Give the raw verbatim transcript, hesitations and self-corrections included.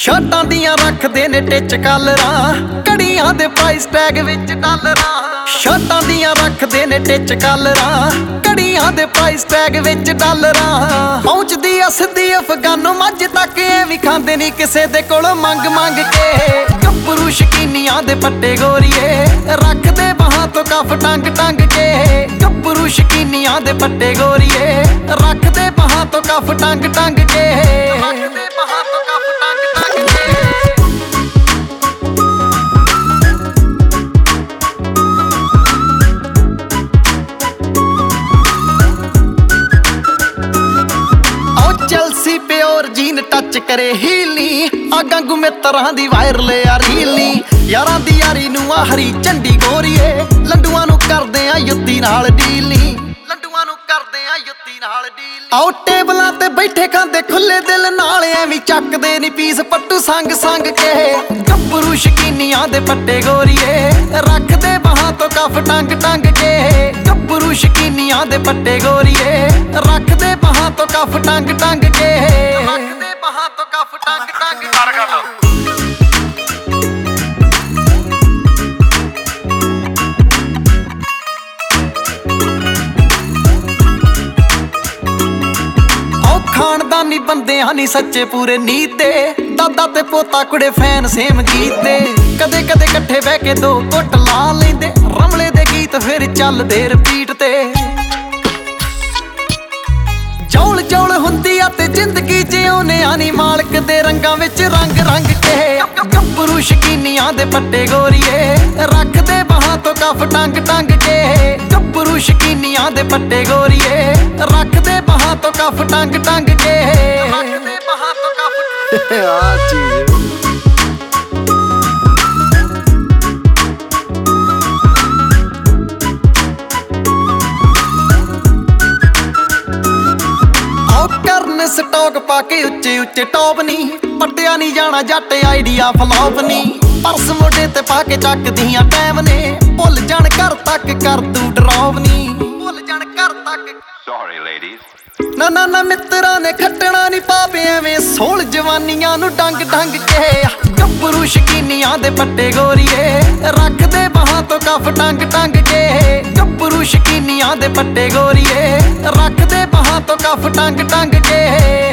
ਸ਼ਰਟਾਂ ਦੀਆਂ ਰੱਖਦੇ ਨੇ ਟਿਚ ਕਾਲਰਾਂ, ਕੜੀਆਂ ਦੇ ਪ੍ਰਾਈਸ ਟੈਗ ਵਿੱਚ ਡਾਲਰਾਂ। ਸ਼ਰਟਾਂ ਦੀਆਂ ਰੱਖਦੇ ਨੇ ਟਿਚ ਕਾਲਰਾਂ, ਕੜੀਆਂ ਦੇ ਪ੍ਰਾਈਸ ਟੈਗ ਵਿੱਚ ਡਾਲਰਾਂ। ਪਹੁੰਚਦੀ ਆ ਸਿੱਧੀ ਅਫਗਾਨੋਂ ਮੱਝ ਤੱਕ, ਇਹ ਵੀ ਖਾਂਦੇ ਨਹੀਂ ਕਿਸੇ ਦੇ ਕੋਲੋਂ ਮੰਗ ਮੰਗ ਕੇ। ਗੱਭਰੂ ਸ਼ਕੀਨੀਆਂ ਦੇ ਪੱਟੇ ਗੋਰੀਏ, ਰੱਖਦੇ ਬਾਹਾਂ ਤੋਂ ਕਫ ਟੰਗ ਟੰਗ ਕੇ। ਗੱਭਰੂ ਸ਼ਕੀਨੀਆਂ ਦੇ ਪੱਟੇ ਗੋਰੀਏ, ਰੱਖਦੇ ਬਾਹਾਂ ਤੋਂ ਕਫ ਟੰਗ ਟੰਗ ਕੇ। ਰੱਖਦੇ ਬਾਹਾਂ ਤੋਂ ਕਫ ਟੰਗ ਟੰਗ ਕੇ। ਚਲਸੀ ਪਿਓਰ ਜੀਨ ਟੱਚ ਕਰੇ ਹੀਲੀ, ਆਗਾਂ ਗੁਮੇਤਰਾਂ ਦੀ ਵਾਇਰਲ ਆ ਰੀਲੀ। ਯਾਰਾਂ ਦੀ ਯਾਰੀ ਨੂੰ ਆ ਹਰੀ ਝੰਡੀ ਗੋਰੀਏ, ਲੰਡੂਆਂ ਨੂੰ ਕਰਦੇ ਆ ਯੁੱਤੀ ਨਾਲ ਡੀਲੀ। ਲੰਡੂਆਂ ਨੂੰ ਕਰਦੇ ਆ ਯੁੱਤੀ ਨਾਲ ਡੀਲੀ। ਆਓ ਟੇਬਲਾਂ ਤੇ ਬੈਠੇ ਖਾਂਦੇ ਖੁੱਲੇ ਦਿਲ ਨਾਲ, ਐਵੇਂ ਚੱਕਦੇ ਨੀ ਪੀਸ ਪੱਟੂ ਸੰਗ ਸੰਗ ਕੇ। ਗੱਭਰੂ ਸ਼ਕੀਨੀਆਂ ਦੇ ਪੱਟੇ ਗੋਰੀਏ, ਰੱਖਦੇ ਬਾਹਾਂ ਤੋਂ ਕਫ ਟੰਗ ਟੰਗ ਕੇ। ਗੱਭਰੂ ਸ਼ਕੀਨੀਆਂ ਦੇ ਪੱਟੇ ਗੋਰੀਏ, ਰੱਖਦੇ ਬਾਹਾਂ ਤੋਂ ਕਫ ਟੰਗ ਟੰਗ ਕੇ। ਰੱਖਦੇ ਬਾਹਾਂ ਤੋਂ ਕਫ ਟੰਗ ਟੰਗ ਕੇ। ਖਾਨਦਾਨੀ ਬੰਦਿਆਂ ਨੀ ਸੱਚੇ ਪੂਰੇ ਨੀਤ ਦੇ, ਦਾਦਾ ਤੇ ਪੋਤਾ ਕੁੜੇ ਫੈਨ ਸੇਮ ਗੀਤ ਦੇ। ਕਦੇ ਕਦੇ ਇਕੱਠੇ ਬਹਿ ਕੇ ਦੋ ਘੁੱਟ ਲਾ ਲੈਂਦੇ, ਰਮਲੇ ਦੇ ਗੀਤ ਫਿਰ ਚੱਲਦੇ ਰਿਪੀਟ ਤੇ। ਜੌਲ ਜੌਲ ਹੁੰਦੀ ਆ ਤੇ ਜ਼ਿੰਦਗੀ ਜਿਉਨੇ ਆ ਨੀ ਮਾਲਕ ਦੇ ਰੰਗਾਂ ਵਿੱਚ ਰੰਗ ਰੰਗ ਕੇ। ਗੱਭਰੂ ਸ਼ਕੀਨੀਆਂ ਦੇ ਪੱਟੇ ਗੋਰੀਏ, ਰੱਖਦੇ ਬਾਹਾਂ ਤੋਂ ਕਫ ਟੰਗ ਟੰਗ ਕੇ। ਗੱਭਰੂ ਸ਼ਕੀਨੀਆਂ ਦੇ ਪੱਟੇ ਗੋਰੀਏ, ਰੱਖਦੇ ਬਾਹਾਂ ਤੋਂ ਕਫ ਟੰਗ ਟੰਗ ਕੇ। ਰੱਖਦੇ ਬਾਹਾਂ ਤੋਂ ਕਫ ਆ ਚੀਜ਼। ਸਟਾਕ ਪਾ ਕੇ ਉੱਚੇ ਉੱਚੇ ਟੌਪ ਨੀ, ਪੱਟਿਆ ਨੀ ਜਾਣਾ ਜੱਟ ਆਈਡੀਆ ਫਲੌਪ ਨੀ। ਪਰਸ ਮੋਢੇ ਤੇ ਪਾ ਕੇ ਚੱਕਦੀਆਂ ਟਾਈਮ ਨੇ, ਭੁੱਲ ਜਾਣ ਘਰ ਤੱਕ ਕਰ ਤੂੰ ਡਰਾਵ ਨੀ। ਭੁੱਲ ਜਾਣ ਘਰ ਤੱਕ ਸੌਰੀ ਲੇਡੀਜ਼। ਨਾ ਨਾ ਨਾ ਮਿੱਤਰਾਂ ਨੇ ਖੱਟਣਾ ਨੀ ਪਾਪੇ, ਐਵੇਂ ਸੋਲ ਜਵਾਨੀਆਂ ਨੂੰ ਡੰਗ ਡੰਗ ਕੇ। ਗੱਭਰੂ ਸ਼ਕੀਨੀਆਂ ਦੇ ਪੱਟੇ ਗੋਰੀਏ, ਰੱਖਦੇ ਬਾਹਾਂ ਤੋਂ ਕਫ ਟੰਗ ਟੰਗ ਕੇ। ਗੱਭਰੂ ਸ਼ਕੀਨੀਆਂ ਦੇ ਪੱਟੇ ਗੋਰੀਏ, ਰੱਖਦੇ ਬਾਹਾਂ ਤੋਂ ਕਫ ਟੰਗ ਟੰਗ ਕੇ।